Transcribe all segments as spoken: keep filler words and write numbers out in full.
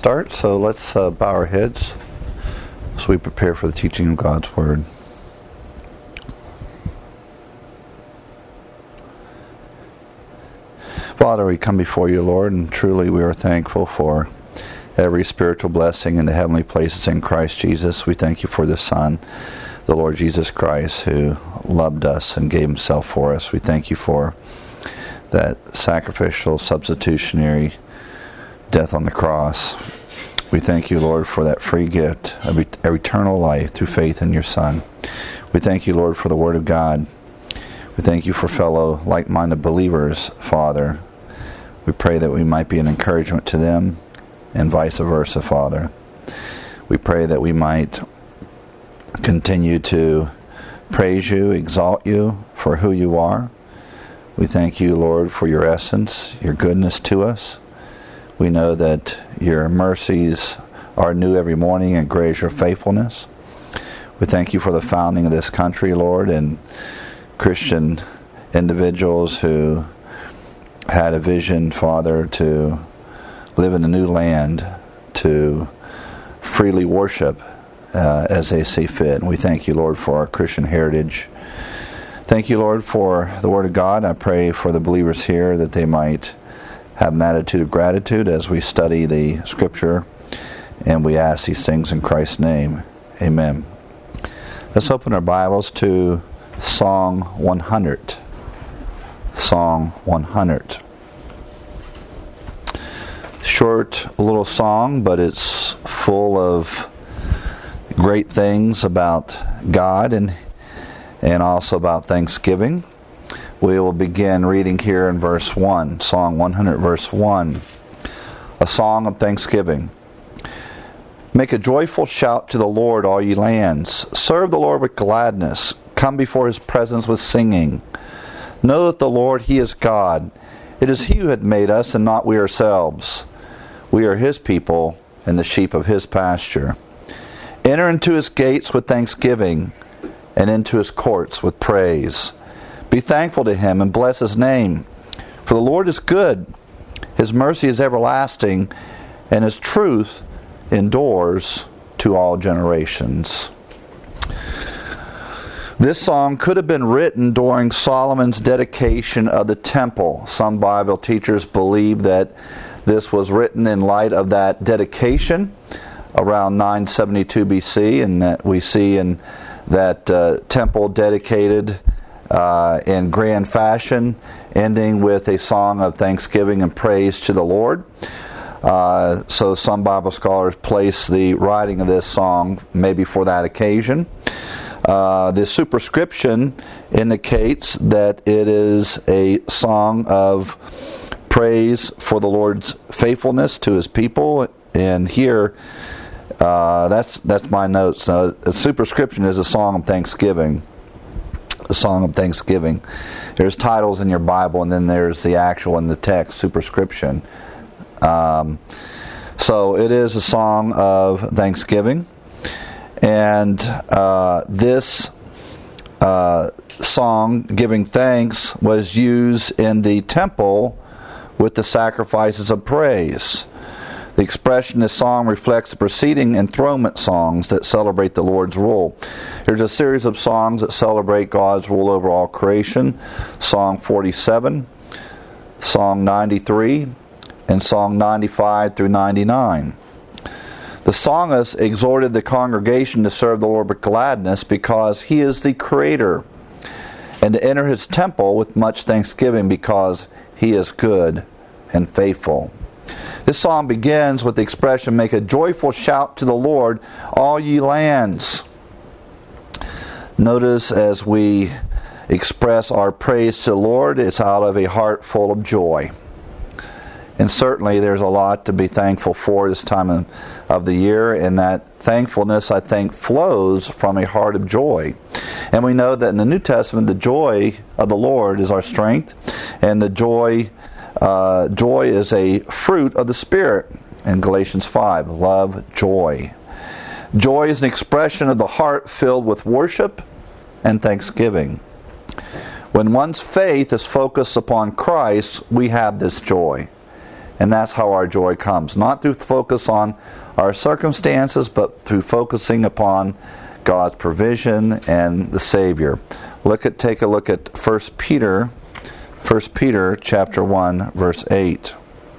start, so let's uh, bow our heads as we prepare for the teaching of God's Word. Father, we come before you, Lord, and truly we are thankful for every spiritual blessing in the heavenly places in Christ Jesus. We thank you for the Son, the Lord Jesus Christ, who loved us and gave himself for us. We thank you for that sacrificial, substitutionary death on the cross. We thank you, Lord, for that free gift of eternal life through faith in your Son. We thank you, Lord, for the Word of God. We thank you for fellow like-minded believers, Father. We pray that we might be an encouragement to them and vice versa, Father. We pray that we might continue to praise you, exalt you for who you are. We thank you, Lord, for your essence, your goodness to us. We know that your mercies are new every morning, and great is your faithfulness. We thank you for the founding of this country, Lord, and Christian individuals who had a vision, Father, to live in a new land, to freely worship uh, as they see fit. And we thank you, Lord, for our Christian heritage. Thank you, Lord, for the Word of God. I pray for the believers here that they might have an attitude of gratitude as we study the Scripture, and we ask these things in Christ's name. Amen. Let's open our Bibles to Song one hundred. Song one hundred. Short little song, but it's full of great things about God and and also about Thanksgiving. We will begin reading here in verse one, Song one hundred, verse one. A song of thanksgiving. Make a joyful shout to the Lord, all ye lands. Serve the Lord with gladness. Come before his presence with singing. Know that the Lord, he is God. It is he who had made us, and not we ourselves. We are his people, and the sheep of his pasture. Enter into his gates with thanksgiving, and into his courts with praise. Be thankful to him and bless his name. For the Lord is good. His mercy is everlasting, and his truth endures to all generations. This song could have been written during Solomon's dedication of the temple. Some Bible teachers believe that this was written in light of that dedication around nine seventy-two B C, and that we see in that uh, temple dedicated uh, in grand fashion, ending with a song of thanksgiving and praise to the Lord. Uh, so some Bible scholars place the writing of this song maybe for that occasion. Uh, the superscription indicates that it is a song of praise for the Lord's faithfulness to his people. And here, uh, that's that's my notes. Uh, the superscription is a song of thanksgiving. A song of thanksgiving. There's titles in your Bible, and then there's the actual in the text superscription. Um, so it is a song of thanksgiving. And uh, this uh, song, giving thanks, was used in the temple with the sacrifices of praise. The expression in this song reflects the preceding enthronement songs that celebrate the Lord's rule. There's a series of songs that celebrate God's rule over all creation. Song forty-seven, Song ninety-three, and Song ninety-five through ninety-nine. The psalmist exhorted the congregation to serve the Lord with gladness because he is the Creator, and to enter his temple with much thanksgiving because he is good and faithful. This psalm begins with the expression, make a joyful shout to the Lord, all ye lands. Notice as we express our praise to the Lord, it's out of a heart full of joy. And certainly there's a lot to be thankful for this time of, of the year, and that thankfulness, I think, flows from a heart of joy. And we know that in the New Testament, the joy of the Lord is our strength, and the joy uh, joy is a fruit of the Spirit in Galatians five, love, joy. Joy is an expression of the heart filled with worship and thanksgiving. When one's faith is focused upon Christ, we have this joy. And that's how our joy comes. Not through focus on our circumstances, but through focusing upon God's provision and the Savior. Look at, take a look at First Peter, First Peter chapter one, verse eight.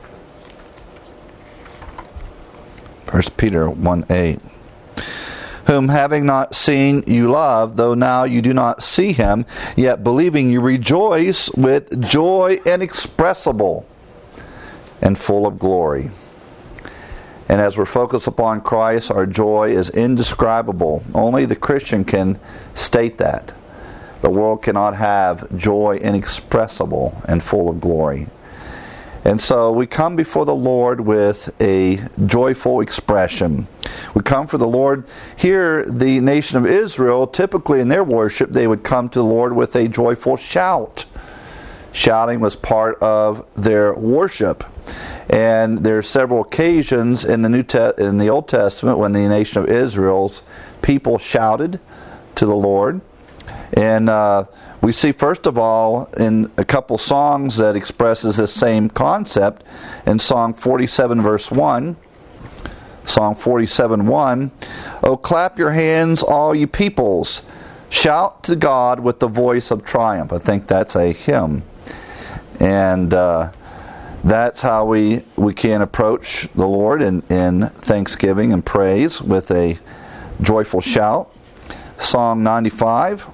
First Peter one eight. Whom having not seen you love, though now you do not see him, yet believing you rejoice with joy inexpressible and full of glory. And as we're focused upon Christ, our joy is indescribable. Only the Christian can state that. The world cannot have joy inexpressible and full of glory. And so we come before the Lord with a joyful expression. We come for the Lord. Here, the nation of Israel, typically in their worship, they would come to the Lord with a joyful shout. Shouting was part of their worship. And there are several occasions in the New Te- in the Old Testament when the nation of Israel's people shouted to the Lord. And uh, we see, first of all, in a couple songs that expresses this same concept. In Song forty-seven, verse one, Song forty-seven, one, "O clap your hands, all you peoples. Shout to God with the voice of triumph." I think that's a hymn. And uh, that's how we, we can approach the Lord in, in thanksgiving and praise with a joyful shout. Psalm ninety-five.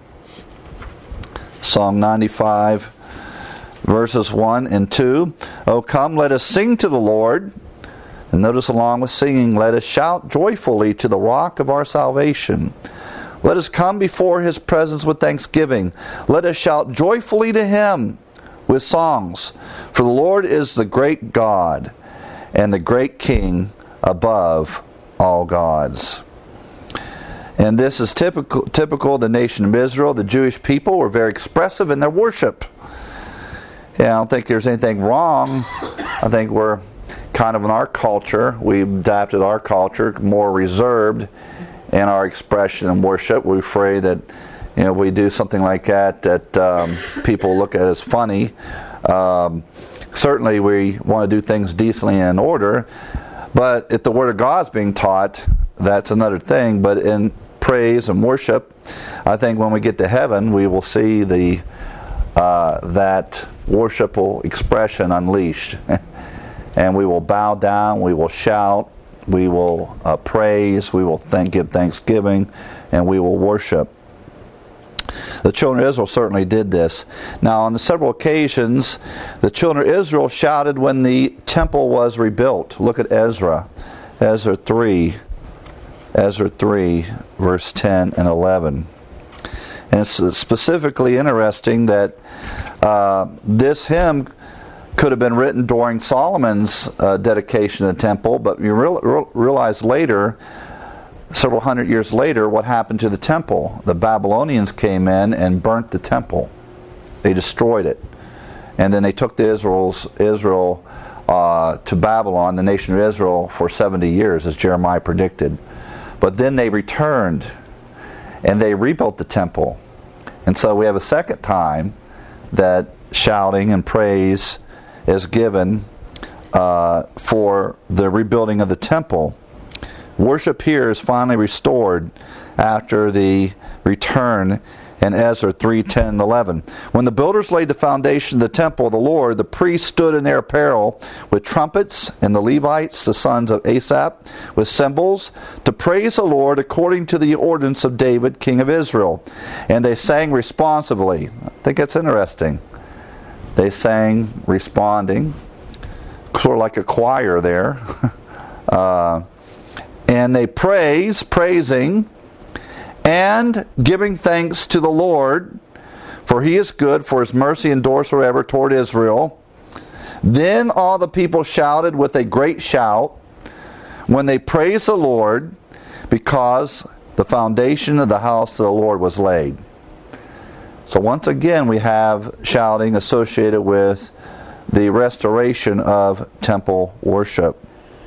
Psalm ninety-five, verses one and two. "O come, let us sing to the Lord." And notice, along with singing, "Let us shout joyfully to the rock of our salvation. Let us come before his presence with thanksgiving. Let us shout joyfully to him with songs. For the Lord is the great God and the great King above all gods." And this is typical, typical of the nation of Israel. The Jewish people were very expressive in their worship. Yeah, I don't think there's anything wrong. I think we're kind of in our culture. We've adapted our culture, more reserved in our expression and worship. We're afraid that, you know, we do something like that, that um, people look at as funny. Um, certainly we want to do things decently and in order. But if the Word of God's being taught, that's another thing. But in praise and worship, I think when we get to heaven, we will see the uh, that worshipful expression unleashed. And we will bow down, we will shout, we will uh, praise, we will thank, give thanksgiving, and we will worship. The children of Israel certainly did this. Now, on the several occasions, the children of Israel shouted when the temple was rebuilt. Look at Ezra. Ezra three. Ezra three, verse ten and eleven. And it's specifically interesting that uh, this hymn could have been written during Solomon's uh, dedication of the temple, but you real, realize later, several hundred years later, what happened to the temple. The Babylonians came in and burnt the temple. They destroyed it. And then they took the Israel's, Israel uh, to Babylon, the nation of Israel, for seventy years, as Jeremiah predicted. But then they returned, and they rebuilt the temple. And so we have a second time that shouting and praise is given uh, for the rebuilding of the temple. Worship here is finally restored after the return in Ezra three, ten, and eleven. "When the builders laid the foundation of the temple of the Lord, the priests stood in their apparel with trumpets, and the Levites, the sons of Asaph, with cymbals, to praise the Lord according to the ordinance of David, king of Israel. And they sang responsively." I think that's interesting. They sang responding, sort of like a choir there. uh, and they praise, praising, and giving thanks to the Lord, for he is good, for his mercy endures forever toward Israel. Then all the people shouted with a great shout when they praised the Lord, because the foundation of the house of the Lord was laid. So once again we have shouting associated with the restoration of temple worship.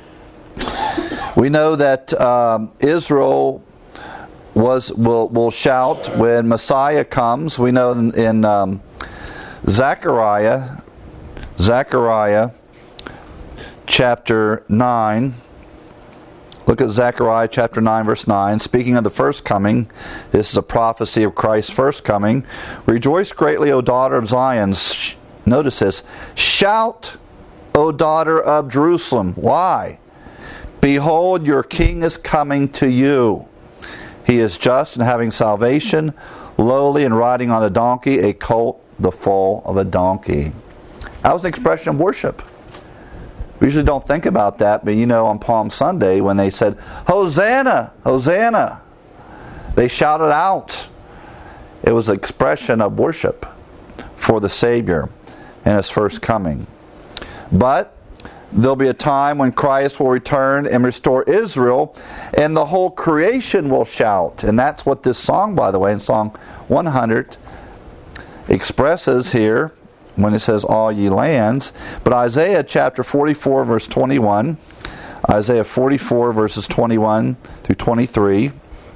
We know that um, Israel was will will shout when Messiah comes. We know in, in um, Zechariah, Zechariah chapter nine. Look at Zechariah chapter nine, verse nine. Speaking of the first coming, this is a prophecy of Christ's first coming. Rejoice greatly, O daughter of Zion. Notice this. Shout, O daughter of Jerusalem. Why? Behold, your king is coming to you. He is just and having salvation, lowly and riding on a donkey, a colt, the foal of a donkey. That was an expression of worship. We usually don't think about that, but you know, on Palm Sunday, when they said, Hosanna, Hosanna, they shouted out. It was an expression of worship for the Savior and His first coming. But there'll be a time when Christ will return and restore Israel, and the whole creation will shout. And that's what this song, by the way, in Song one hundred, expresses here, when it says all ye lands. But Isaiah chapter forty-four, verse twenty-one, Isaiah forty-four, verses twenty-one through twenty-three.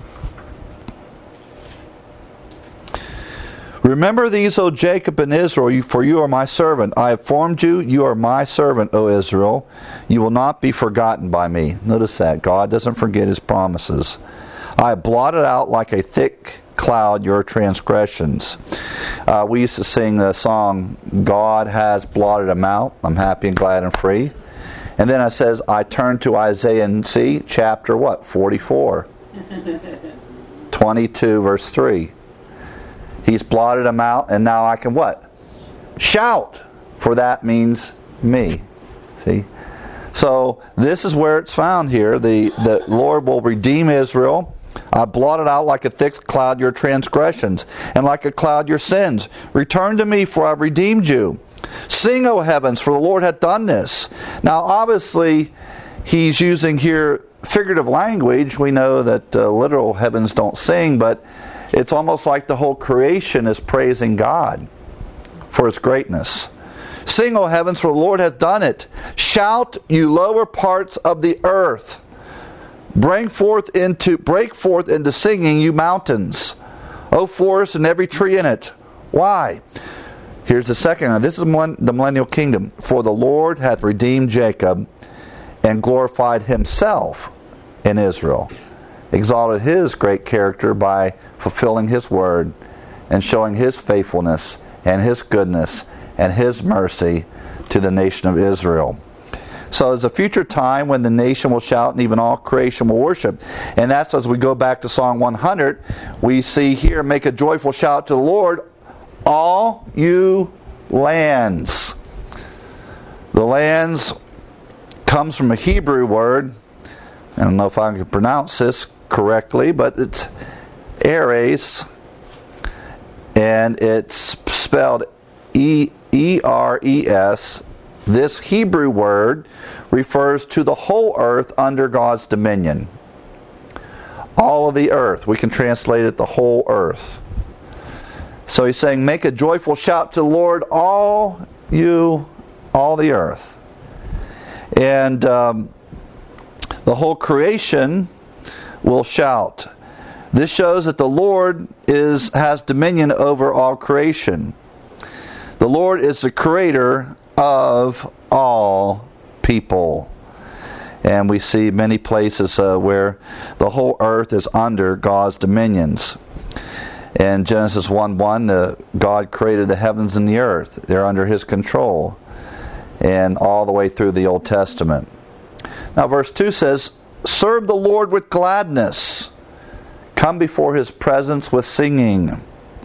Remember these, O Jacob and Israel, for you are my servant. I have formed you, you are my servant, O Israel. You will not be forgotten by me. Notice that. God doesn't forget His promises. I have blotted out like a thick cloud your transgressions. Uh, we used to sing the song, God has blotted them out. I'm happy and glad and free. And then it says, I turn to Isaiah and see, chapter what? forty-four. twenty-two, verse three. He's blotted them out, and now I can what? Shout, for that means me. See? So this is where it's found here. The, the Lord will redeem Israel. I blotted out like a thick cloud your transgressions, and like a cloud your sins. Return to me, for I have redeemed you. Sing, O heavens, for the Lord hath done this. Now, obviously, he's using here figurative language. We know that uh, literal heavens don't sing, but it's almost like the whole creation is praising God for His greatness. Sing, O heavens, for the Lord hath done it. Shout, you lower parts of the earth. Bring forth into, break forth into singing, you mountains, O forest and every tree in it. Why? Here's the second one. This is the millennial kingdom. For the Lord hath redeemed Jacob and glorified Himself in Israel. Exalted His great character by fulfilling His word and showing His faithfulness and His goodness and His mercy to the nation of Israel. So there's a future time when the nation will shout and even all creation will worship. And that's as we go back to Song one hundred, we see here, make a joyful shout to the Lord, all you lands. The lands comes from a Hebrew word. I don't know if I can pronounce this correctly, but it's Eres, and it's spelled E R E S. This Hebrew word refers to the whole earth under God's dominion. All of the earth. We can translate it the whole earth. So he's saying, make a joyful shout to the Lord, all you, all the earth. And um, the whole creation will shout. This shows that the Lord is has dominion over all creation. The Lord is the creator of all people. And we see many places uh, where the whole earth is under God's dominions. In Genesis one one, uh, God created the heavens and the earth. They're under His control. And all the way through the Old Testament. Now verse two says, serve the Lord with gladness. Come before His presence with singing.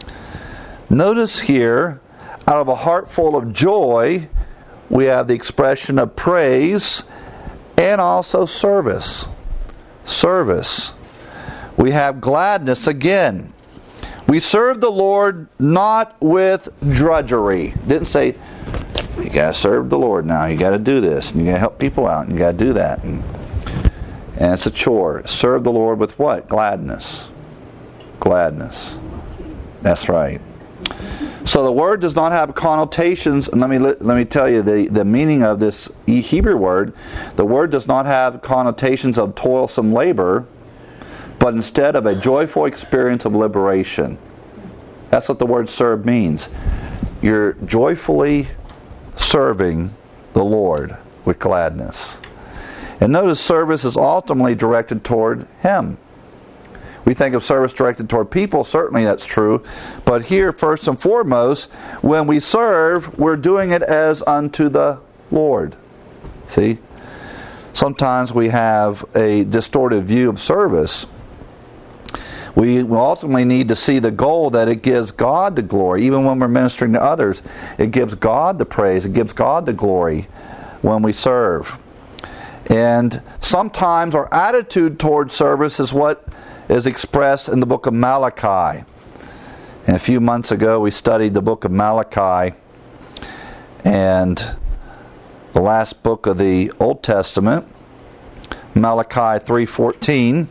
Notice here, out of a heart full of joy, we have the expression of praise and also service. Service. We have gladness again. We serve the Lord not with drudgery. Didn't say, you got to serve the Lord now. You got to do this. And you got to help people out. And you got to do that. And, and it's a chore. Serve the Lord with what? Gladness. Gladness. That's right. So the word does not have connotations, and let me let, let me tell you the, the meaning of this Hebrew word. The word does not have connotations of toilsome labor, but instead of a joyful experience of liberation. That's what the word serve means. You're joyfully serving the Lord. with gladness. And notice service is ultimately directed toward Him. We think of service directed toward people, certainly that's true. But here, first and foremost, when we serve, we're doing it as unto the Lord. See? Sometimes we have a distorted view of service. We ultimately need to see the goal that it gives God the glory. Even when we're ministering to others, it gives God the praise. It gives God the glory when we serve. And sometimes our attitude toward service is what is expressed in the book of Malachi. And a few months ago we studied the book of Malachi, and the last book of the Old Testament, Malachi three fourteen.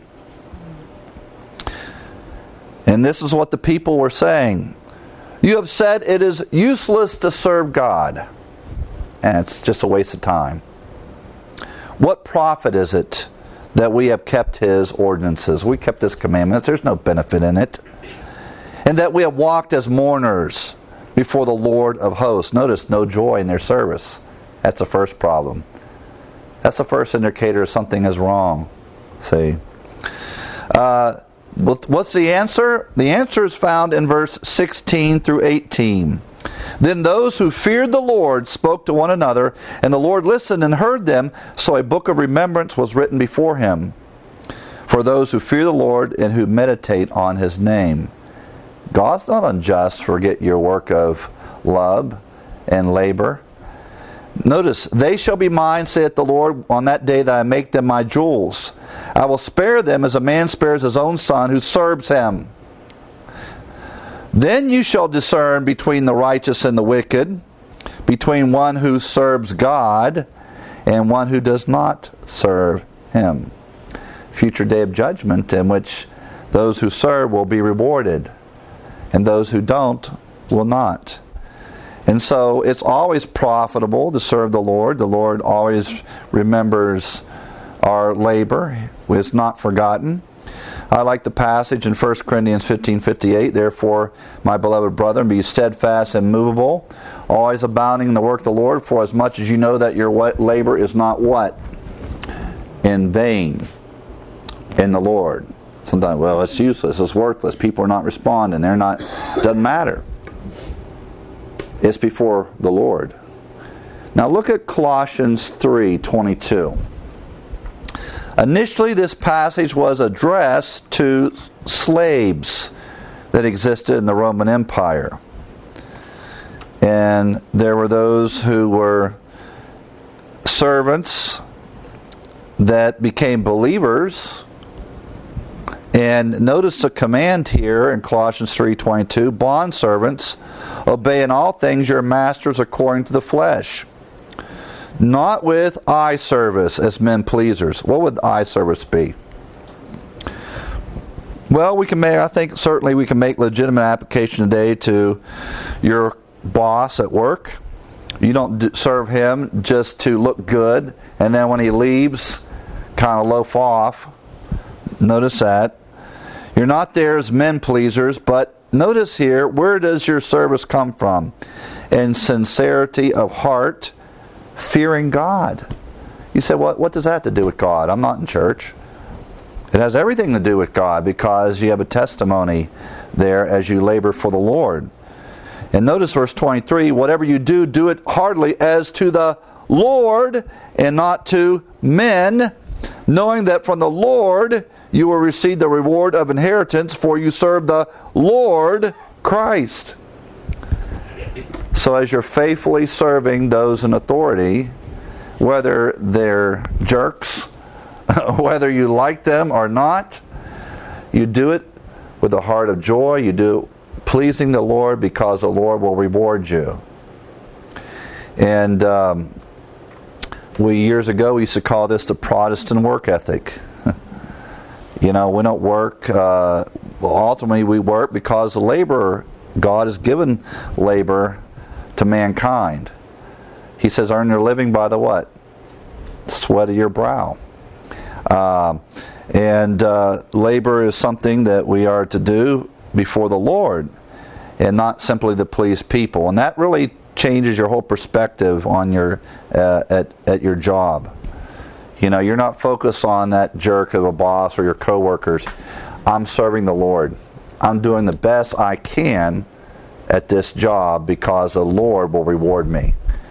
And this is what the people were saying. You have said it is useless to serve God, and it's just a waste of time. What profit is it that we have kept His ordinances? We kept His commandments. There's no benefit in it. And that we have walked as mourners before the Lord of hosts. Notice, no joy in their service. That's the first problem. That's the first indicator something is wrong. See? Uh, what's the answer? The answer is found in verse sixteen through eighteen. Then those who feared the Lord spoke to one another, and the Lord listened and heard them, so a book of remembrance was written before Him for those who fear the Lord and who meditate on His name. God's not unjust. Forget your work of love and labor. Notice, they shall be mine, saith the Lord, on that day that I make them my jewels. I will spare them as a man spares his own son who serves him. Then you shall discern between the righteous and the wicked, between one who serves God and one who does not serve Him. Future day of judgment in which those who serve will be rewarded, and those who don't will not. And so it's always profitable to serve the Lord. The Lord always remembers our labor. It's not forgotten. I like the passage in First Corinthians fifteen fifty-eight. Therefore, my beloved brethren, be steadfast and immovable, always abounding in the work of the Lord, for as much as you know that your labor is not what? In vain in the Lord. Sometimes, well, it's useless, it's worthless. People are not responding. They're not, doesn't matter. It's before the Lord. Now look at Colossians three twenty-two. Initially, this passage was addressed to slaves that existed in the Roman Empire. And there were those who were servants that became believers. And notice the command here in Colossians three twenty-two, bondservants, obey in all things your masters according to the flesh, not with eye service as men pleasers. What would eye service be? Well, we can make, I think certainly we can make legitimate application today to your boss at work. You don't serve him just to look good, and then when he leaves, kind of loaf off. Notice that. You're not there as men pleasers, but notice here, where does your service come from? In sincerity of heart, fearing God. You say, what, what does that have to do with God? I'm not in church. It has everything to do with God, because you have a testimony there as you labor for the Lord. And notice verse twenty-three, whatever you do, do it heartily as to the Lord and not to men, knowing that from the Lord you will receive the reward of inheritance, for you serve the Lord Christ. So as you're faithfully serving those in authority, whether they're jerks, whether you like them or not, you do it with a heart of joy. You do it pleasing the Lord, because the Lord will reward you. And um, we years ago we used to call this the Protestant work ethic. You know, we don't work, uh, well, ultimately we work because the labor, God has given labor to mankind. He says, earn your living by the what? Sweat of your brow. Um, and uh, labor is something that we are to do before the Lord, and not simply to please people. And that really changes your whole perspective on your uh, at at your job. You know, you're not focused on that jerk of a boss or your coworkers. I'm serving the Lord. I'm doing the best I can at this job because the Lord will reward me.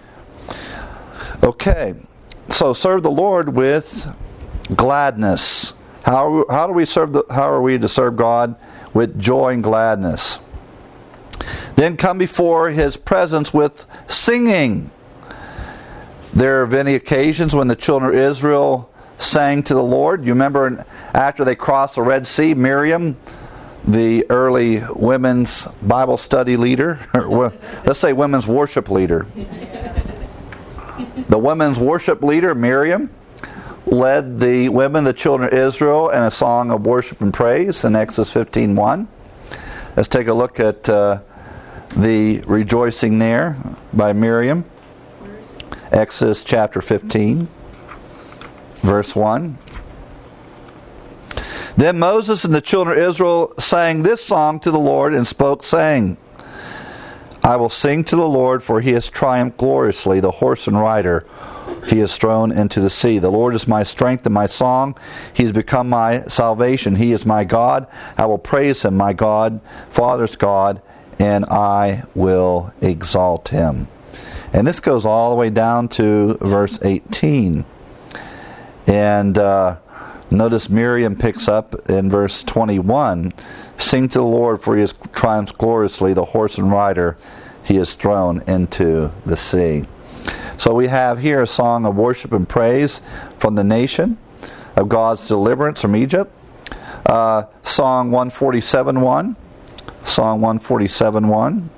Okay, so serve the Lord with gladness. How how do we serve the, how are we to serve God? With joy and gladness. Then come before His presence with singing. There are many occasions when the children of Israel sang to the Lord. You remember after they crossed the Red Sea, Miriam, the early women's Bible study leader, or let's say women's worship leader. The women's worship leader, Miriam, led the women, the children of Israel, in a song of worship and praise in Exodus fifteen one. Let's take a look at uh, the rejoicing there by Miriam. Exodus chapter fifteen, verse one. Then Moses and the children of Israel sang this song to the Lord and spoke, saying, I will sing to the Lord, for He has triumphed gloriously. The horse and rider He has thrown into the sea. The Lord is my strength and my song. He has become my salvation. He is my God. I will praise Him, my God, Father's God, and I will exalt Him. And this goes all the way down to verse eighteen. And uh, notice Miriam picks up in verse twenty-one, sing to the Lord, for He has triumphed gloriously. The horse and rider He has thrown into the sea. So we have here a song of worship and praise from the nation, of God's deliverance from Egypt. Uh, Song one forty-seven one. Song one forty-seven one.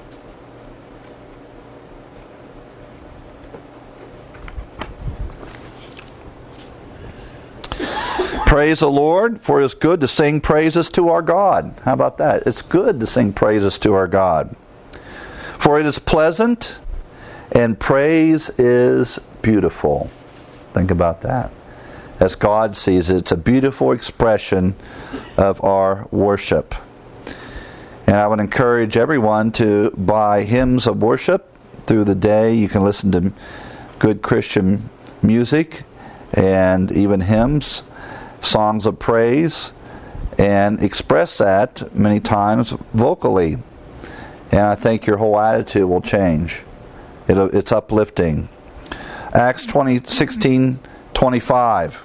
Praise the Lord, for it is good to sing praises to our God. How about that? It's good to sing praises to our God. For it is pleasant, and praise is beautiful. Think about that. As God sees it, it's a beautiful expression of our worship. And I would encourage everyone to buy hymns of worship through the day. You can listen to good Christian music and even hymns, songs of praise, and express that many times vocally. And I think your whole attitude will change. It'll, it's uplifting. Acts twenty, sixteen, twenty-five.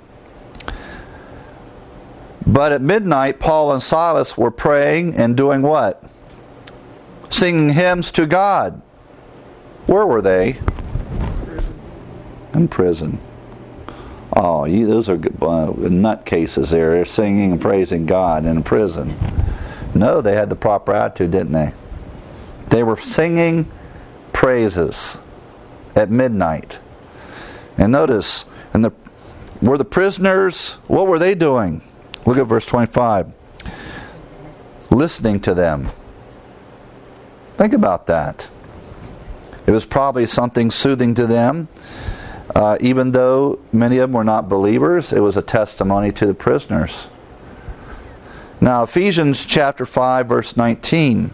But at midnight, Paul and Silas were praying and doing what? Singing hymns to God. Where were they? In prison. Oh, you, those are good, uh, nutcases there. They're singing and praising God in prison. No, they had the proper attitude, didn't they? They were singing praises at midnight. And notice, and the were the prisoners, what were they doing? Look at verse twenty-five. Listening to them. Think about that. It was probably something soothing to them. Uh, even though many of them were not believers, it was a testimony to the prisoners. Now, Ephesians chapter five, verse nineteen.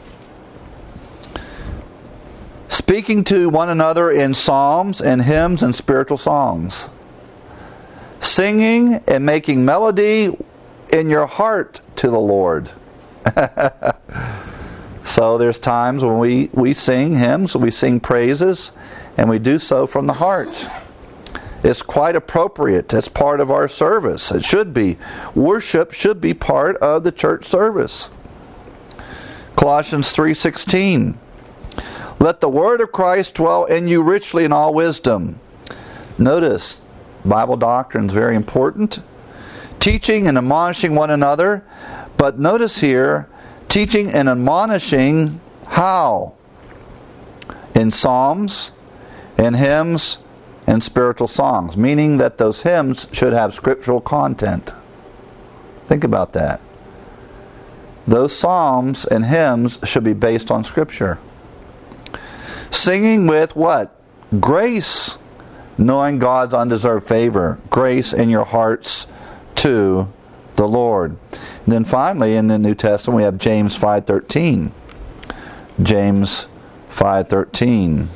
Speaking to one another in psalms and hymns and spiritual songs, singing and making melody in your heart to the Lord. So there's times when we, we sing hymns, we sing praises, and we do so from the heart. It's quite appropriate. It's part of our service. It should be. Worship should be part of the church service. Colossians three sixteen. Let the word of Christ dwell in you richly in all wisdom. Notice, Bible doctrine is very important. Teaching and admonishing one another. But notice here, teaching and admonishing how? In psalms, in hymns, and spiritual songs. Meaning that those hymns should have scriptural content. Think about that. Those psalms and hymns should be based on Scripture. Singing with what? Grace. Knowing God's undeserved favor. Grace in your hearts to the Lord. And then finally in the New Testament we have James five thirteen. James five thirteen.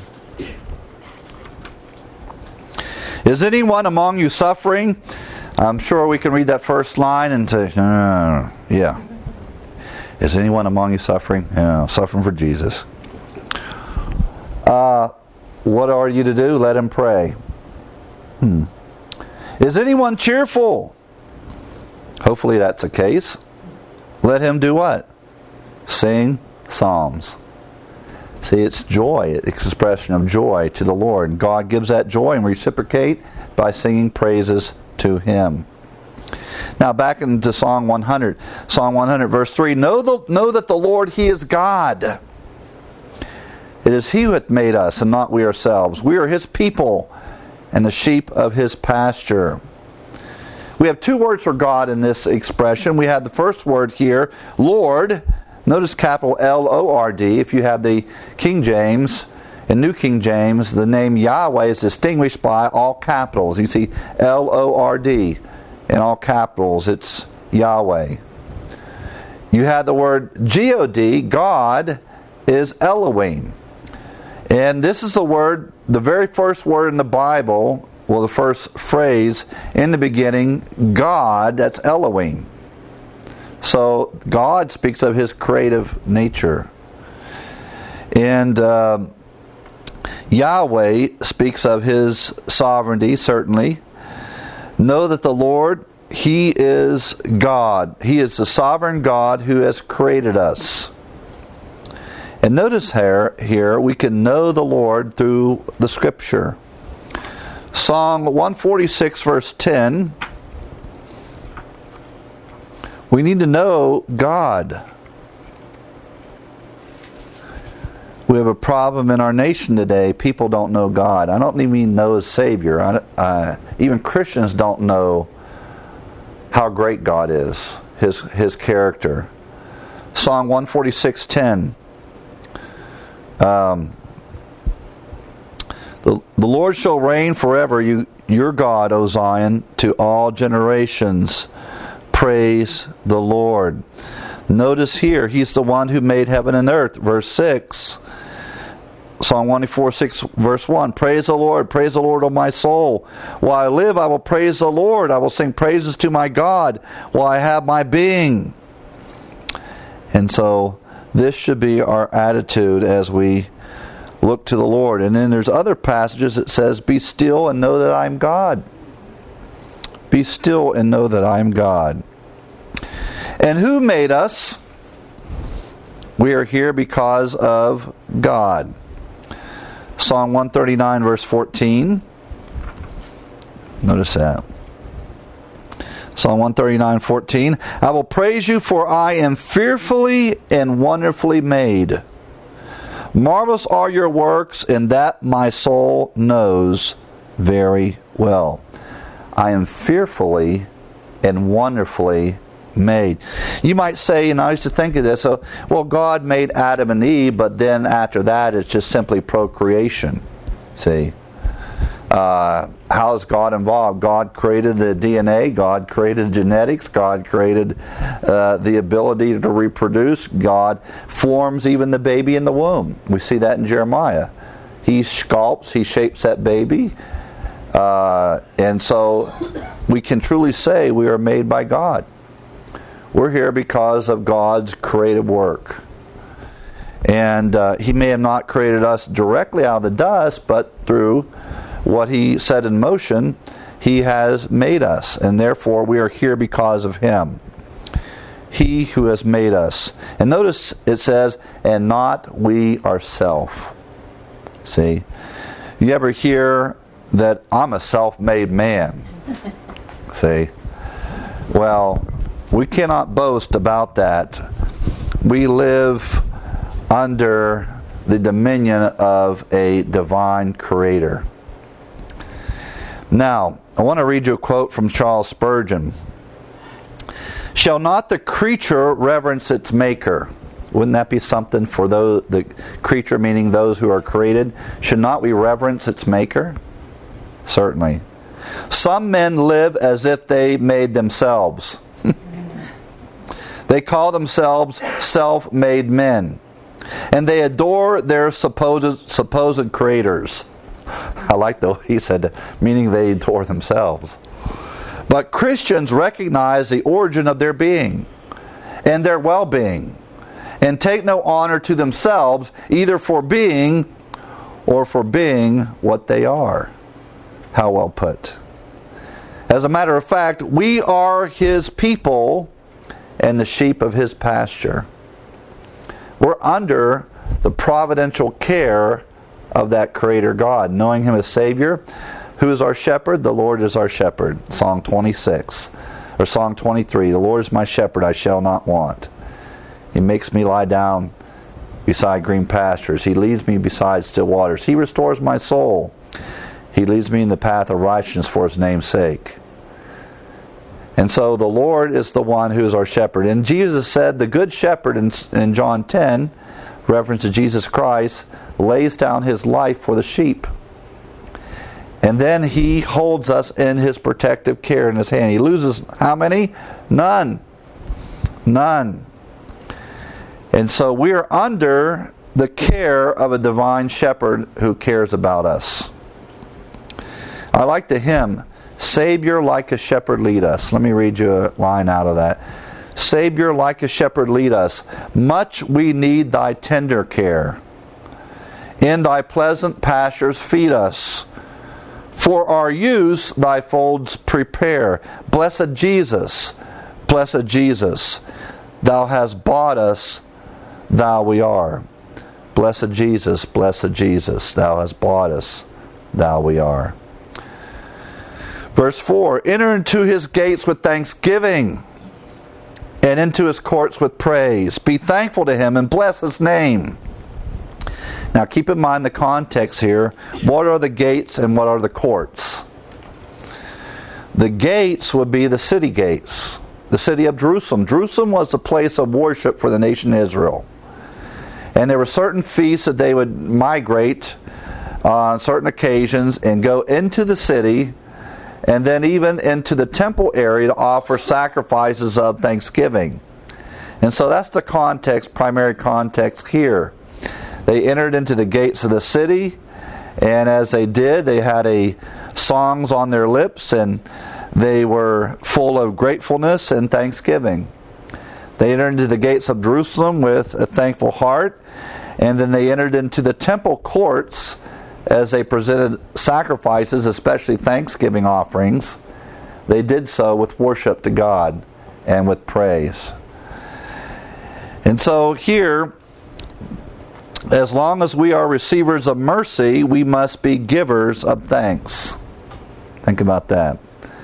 Is anyone among you suffering? I'm sure we can read that first line and say, uh, yeah. Is anyone among you suffering? Yeah, suffering for Jesus. Uh, what are you to do? Let him pray. Hmm. Is anyone cheerful? Hopefully that's the case. Let him do what? Sing psalms. See, it's joy, expression of joy to the Lord. God gives that joy and reciprocate by singing praises to him. Now back into Psalm one hundred. Psalm one hundred verse three. Know, the, know that the Lord, he is God. It is he who hath made us and not we ourselves. We are his people and the sheep of his pasture. We have two words for God in this expression. We have the first word here, Lord. Notice capital L O R D. If you have the King James, in New King James, the name Yahweh is distinguished by all capitals. You see L O R D in all capitals. It's Yahweh. You have the word G O D. God is Elohim. And this is the word, the very first word in the Bible, well, the first phrase in the beginning, God, that's Elohim. So God speaks of his creative nature. And uh, Yahweh speaks of his sovereignty, certainly. Know that the Lord, he is God. He is the sovereign God who has created us. And notice here, here we can know the Lord through the Scripture. Psalm one forty-six verse ten. We need to know God. We have a problem in our nation today. People don't know God. I don't even mean know as Savior. I, uh, even Christians don't know how great God is, His His character. Psalm one forty-six ten. Um, the, the Lord shall reign forever, you, your God, O Zion, to all generations. Praise the Lord. Notice here, he's the one who made heaven and earth. Verse six. Psalm one forty-six, verse one. Praise the Lord, praise the Lord, O my soul. While I live, I will praise the Lord. I will sing praises to my God while I have my being. And so, this should be our attitude as we look to the Lord. And then there's other passages that says, be still and know that I am God. Be still and know that I am God. And who made us? We are here because of God. Psalm one thirty-nine verse fourteen. Notice that. Psalm one thirty-nine fourteen. I will praise you, for I am fearfully and wonderfully made. Marvelous are your works, and that my soul knows very well. I am fearfully and wonderfully made. You might say, and I used to think of this, so, well, God made Adam and Eve, but then after that it's just simply procreation. See? Uh, how is God involved? God created the D N A, God created the genetics, God created uh, the ability to reproduce, God forms even the baby in the womb. We see that in Jeremiah. He sculpts, he shapes that baby. Uh, and so we can truly say we are made by God. We're here because of God's creative work. And uh, He may have not created us directly out of the dust, but through what He set in motion, He has made us. And therefore we are here because of Him. He who has made us. And notice it says, and not we ourselves. See? You ever hear that I'm a self-made man? See? Well, we cannot boast about that. We live under the dominion of a divine creator. Now, I want to read you a quote from Charles Spurgeon. Shall not the creature reverence its maker? Wouldn't that be something for those, the creature meaning those who are created? Should not we reverence its maker? Certainly. Some men live as if they made themselves. They call themselves self-made men. and they adore their supposed supposed creators. I like the way he said that, meaning they adore themselves. But Christians recognize the origin of their being and their well-being, and take no honor to themselves, either for being or for being what they are. How well put. As a matter of fact, we are His people and the sheep of His pasture. We're under the providential care of that Creator God, knowing Him as Savior. Who is our shepherd? The Lord is our shepherd. Psalm twenty-six, or Psalm twenty-three. The Lord is my shepherd, I shall not want. He makes me lie down beside green pastures. He leads me beside still waters. He restores my soul. He leads me in the path of righteousness for His name's sake. And so the Lord is the one who is our shepherd. And Jesus said, the good shepherd in, in John ten, reference to Jesus Christ, lays down His life for the sheep. And then He holds us in His protective care in His hand. He loses how many? None. None. And so we are under the care of a divine shepherd who cares about us. I like the hymn, Savior like a shepherd lead us. Let me read you a line out of that. Savior like a shepherd lead us. Much we need Thy tender care. In Thy pleasant pastures feed us. For our use Thy folds prepare. Blessed Jesus, blessed Jesus, Thou hast bought us, Thou we are. Blessed Jesus, blessed Jesus, Thou hast bought us, Thou we are. Verse four, enter into His gates with thanksgiving, and into His courts with praise. Be thankful to Him and bless His name. Now keep in mind the context here. What are the gates and what are the courts? The gates would be the city gates. The city of Jerusalem. Jerusalem was the place of worship for the nation Israel. And there were certain feasts that they would migrate on certain occasions and go into the city, and then even into the temple area to offer sacrifices of thanksgiving. And so that's the context, primary context here. They entered into the gates of the city, and as they did, they had a songs on their lips, and they were full of gratefulness and thanksgiving. They entered into the gates of Jerusalem with a thankful heart, and then they entered into the temple courts as they presented sacrifices, especially thanksgiving offerings. They did so with worship to God and with praise. And so here, as long as we are receivers of mercy, we must be givers of thanks. Think about that.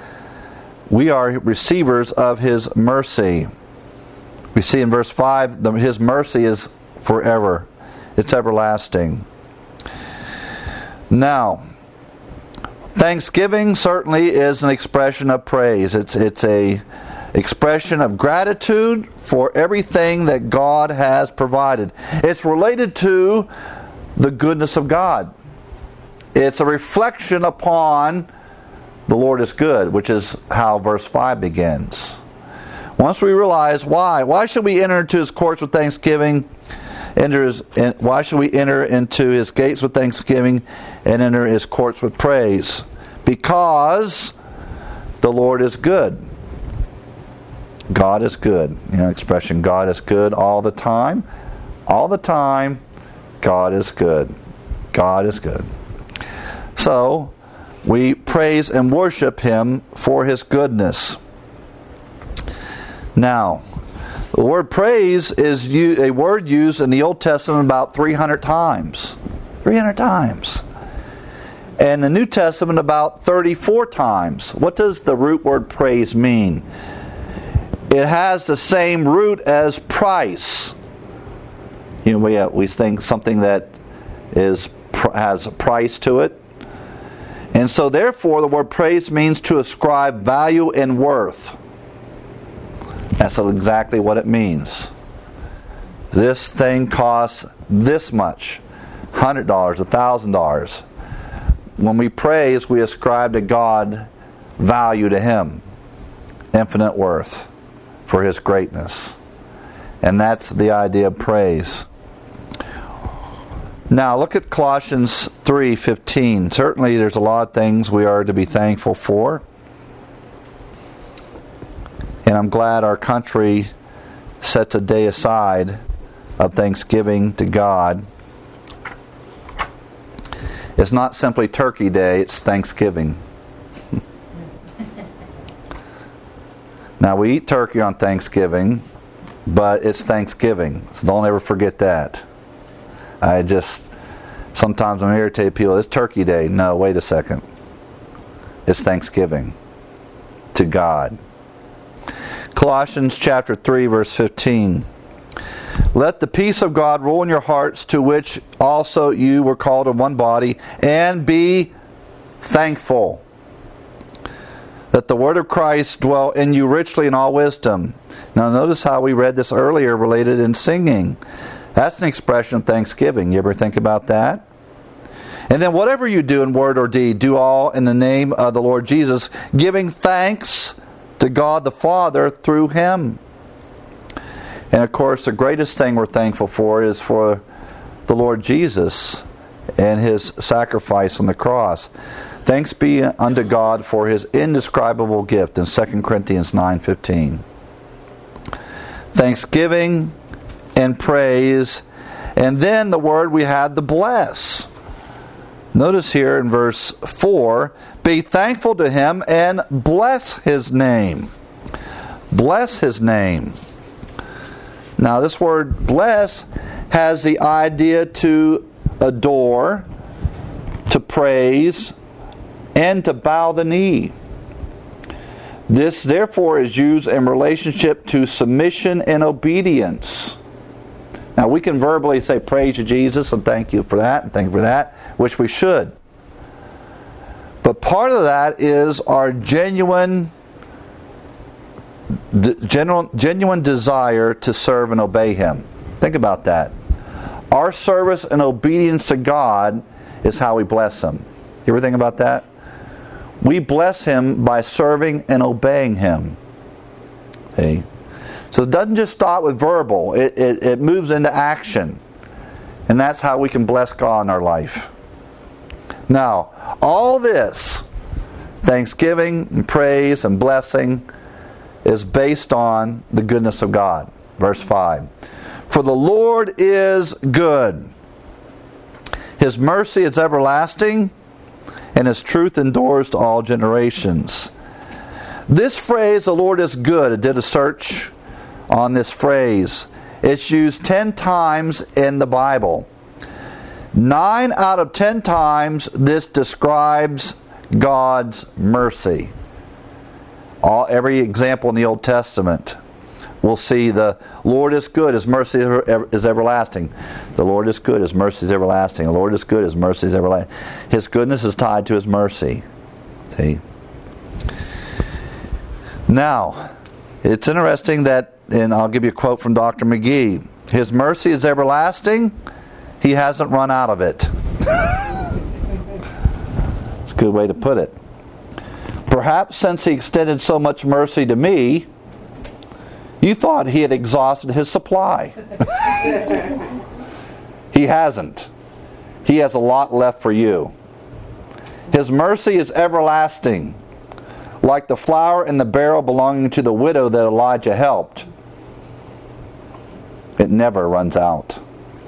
We are receivers of His mercy. We see in verse five, His mercy is forever. It's everlasting. Now, thanksgiving certainly is an expression of praise. It's it's a expression of gratitude for everything that God has provided. It's related to the goodness of God. It's a reflection upon the Lord is good, which is how verse five begins. Once we realize why, why should we enter into His courts with thanksgiving? Enter his, why should we enter into His gates with thanksgiving and enter His courts with praise? Because the Lord is good. God is good. You know, expression, God is good all the time. All the time, God is good. God is good. So, we praise and worship Him for His goodness. Now, the word praise is a word used in the Old Testament about three hundred times. three hundred times. And the New Testament about thirty-four times. What does the root word praise mean? It has the same root as price. You know, we, uh, we think something that is has a price to it. And so therefore the word praise means to ascribe value and worth. That's exactly what it means. This thing costs this much. one hundred dollars, one thousand dollars. When we praise, we ascribe to God value to Him. Infinite worth for His greatness. And that's the idea of praise. Now look at Colossians three fifteen. Certainly there's a lot of things we are to be thankful for. And I'm glad our country sets a day aside of thanksgiving to God. It's not simply Turkey Day, it's Thanksgiving. Now we eat turkey on Thanksgiving, but it's Thanksgiving. So don't ever forget that. I just, sometimes I'm irritated people, it's Turkey Day. No, wait a second. It's Thanksgiving to God. Colossians chapter three verse fifteen. Let the peace of God rule in your hearts, to which also you were called in one body, and be thankful. That the word of Christ dwell in you richly in all wisdom. Now notice how we read this earlier related in singing. That's an expression of thanksgiving. You ever think about that? And then whatever you do in word or deed, do all in the name of the Lord Jesus, giving thanks to God the Father through Him. And of course, the greatest thing we're thankful for is for the Lord Jesus and His sacrifice on the cross. Thanks be unto God for His indescribable gift in Second Corinthians nine fifteen. Thanksgiving and praise. And then the word we had, the bless. Notice here in verse four, be thankful to Him and bless His name. Bless His name. Now this word bless has the idea to adore, to praise, and to bow the knee. This therefore is used in relationship to submission and obedience. Now we can verbally say praise you Jesus and thank you for that and thank you for that, which we should. But part of that is our genuine Genuine, genuine desire to serve and obey Him. Think about that. Our service and obedience to God is how we bless Him. You ever think about that? We bless Him by serving and obeying Him. Okay? So it doesn't just stop with verbal. It, it, it moves into action. And that's how we can bless God in our life. Now, all this, thanksgiving and praise and blessing, is based on the goodness of God. Verse five. For the Lord is good. His mercy is everlasting, and His truth endures to all generations. This phrase, the Lord is good, I did a search on this phrase. It's used ten times in the Bible. Nine out of ten times this describes God's mercy. All, every example in the Old Testament, we'll see the Lord is good, His mercy is everlasting. The Lord is good, His mercy is everlasting. The Lord is good, His mercy is everlasting. His goodness is tied to His mercy. See? Now, it's interesting that, and I'll give you a quote from Doctor McGee, His mercy is everlasting, He hasn't run out of it. It's a good way to put it. Perhaps since He extended so much mercy to me, you thought He had exhausted His supply. He hasn't. He has a lot left for you. His mercy is everlasting, like the flour in the barrel belonging to the widow that Elijah helped. It never runs out.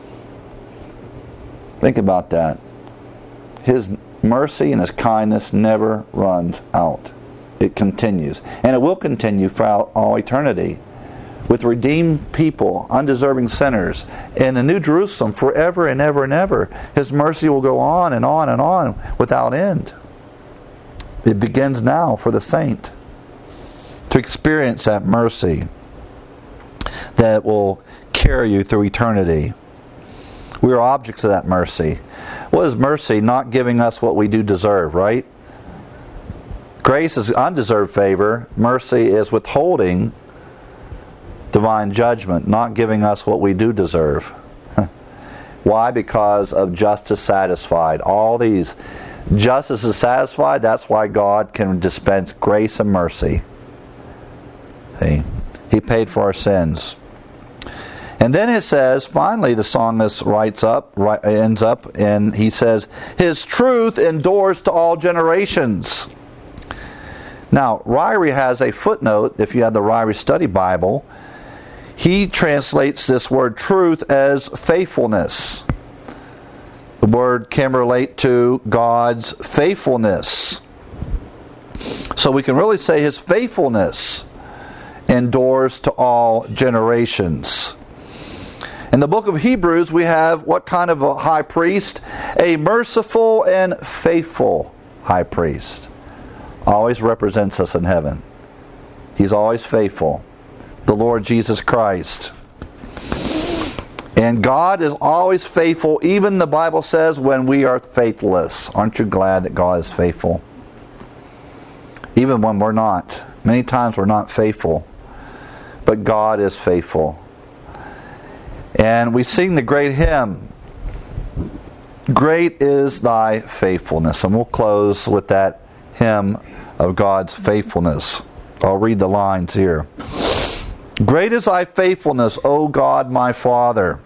Think about that. His mercy and His kindness never runs out. It continues. And it will continue for all eternity. With redeemed people, undeserving sinners, in the New Jerusalem forever and ever and ever. His mercy will go on and on and on without end. It begins now for the saint to experience that mercy that will carry you through eternity. We are objects of that mercy. What is mercy? Not giving us what we do deserve, right? Grace is undeserved favor. Mercy is withholding divine judgment, not giving us what we do deserve. Why? Because of justice satisfied. All these, justice is satisfied, that's why God can dispense grace and mercy. See? He paid for our sins. And then it says, finally the psalmist writes up, right, ends up, and he says, His truth endures to all generations. Now, Ryrie has a footnote, if you have the Ryrie Study Bible. He translates this word truth as faithfulness. The word can relate to God's faithfulness. So we can really say His faithfulness endures to all generations. In the book of Hebrews, we have what kind of a high priest? A merciful and faithful high priest. Always represents us in heaven. He's always faithful. The Lord Jesus Christ. And God is always faithful, even the Bible says, when we are faithless. Aren't you glad that God is faithful? Even when we're not. Many times we're not faithful. But God is faithful. And we sing the great hymn, Great is Thy Faithfulness. And we'll close with that hymn of God's faithfulness. I'll read the lines here. Great is Thy faithfulness, O God my Father.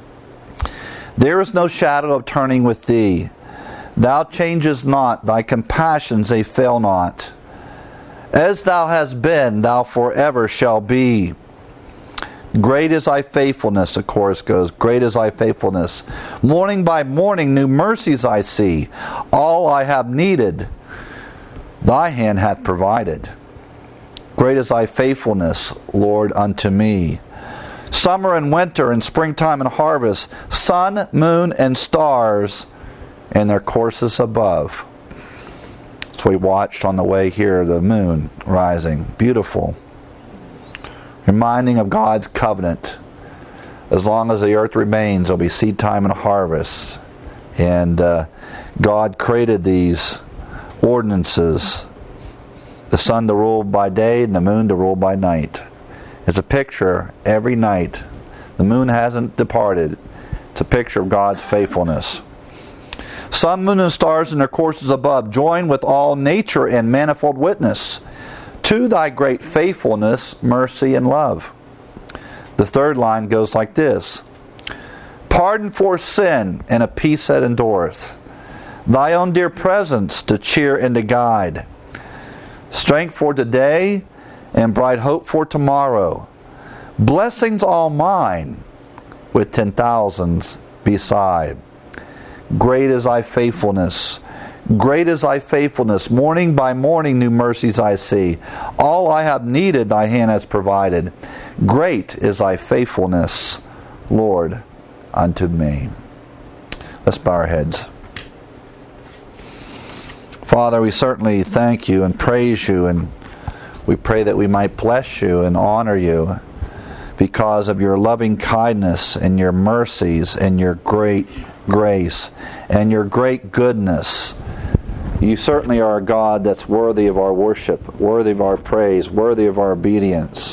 There is no shadow of turning with Thee. Thou changest not, Thy compassions they fail not. As Thou hast been, Thou forever shalt be. Great is Thy faithfulness, the chorus goes. Great is Thy faithfulness. Morning by morning new mercies I see. All I have needed, Thy hand hath provided. Great is Thy faithfulness, Lord, unto me. Summer and winter and springtime and harvest, sun, moon, and stars, and their courses above. So we watched on the way here the moon rising. Beautiful. Reminding of God's covenant. As long as the earth remains, there will be seed time and harvest. And uh, God created these ordinances. The sun to rule by day and the moon to rule by night. It's a picture every night. The moon hasn't departed. It's a picture of God's faithfulness. Sun, moon, and stars in their courses above join with all nature in manifold witness to Thy great faithfulness, mercy, and love. The third line goes like this. Pardon for sin and a peace that endureth. Thy own dear presence to cheer and to guide. Strength for today and bright hope for tomorrow. Blessings all mine with ten thousands beside. Great is Thy faithfulness. Great is Thy faithfulness. Morning by morning new mercies I see. All I have needed Thy hand has provided. Great is Thy faithfulness, Lord, unto me. Let's bow our heads. Father, we certainly thank You and praise You, and we pray that we might bless You and honor You because of Your loving kindness and Your mercies and Your great grace and Your great goodness. You certainly are a God that's worthy of our worship, worthy of our praise, worthy of our obedience.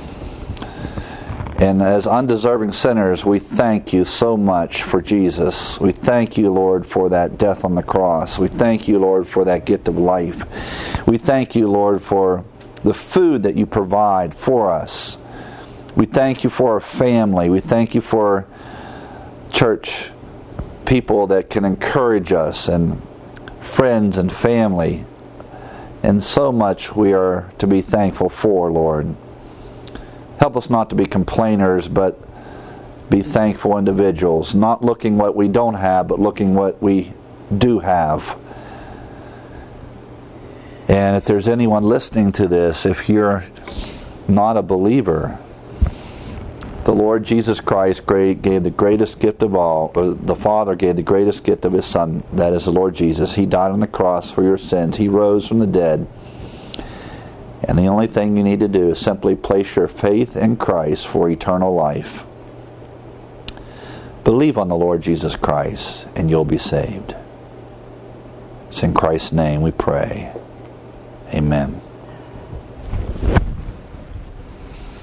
And as undeserving sinners, we thank You so much for Jesus. We thank You, Lord, for that death on the cross. We thank You, Lord, for that gift of life. We thank You, Lord, for the food that You provide for us. We thank You for our family. We thank You for church people that can encourage us, and friends and family, and so much we are to be thankful for, Lord. Help us not to be complainers, but be thankful individuals, not looking what we don't have, but looking what we do have. And if there's anyone listening to this, if you're not a believer, the Lord Jesus Christ gave the greatest gift of all, or the Father gave the greatest gift of His Son, that is the Lord Jesus. He died on the cross for your sins. He rose from the dead. And the only thing you need to do is simply place your faith in Christ for eternal life. Believe on the Lord Jesus Christ, and you'll be saved. It's in Christ's name we pray. Amen.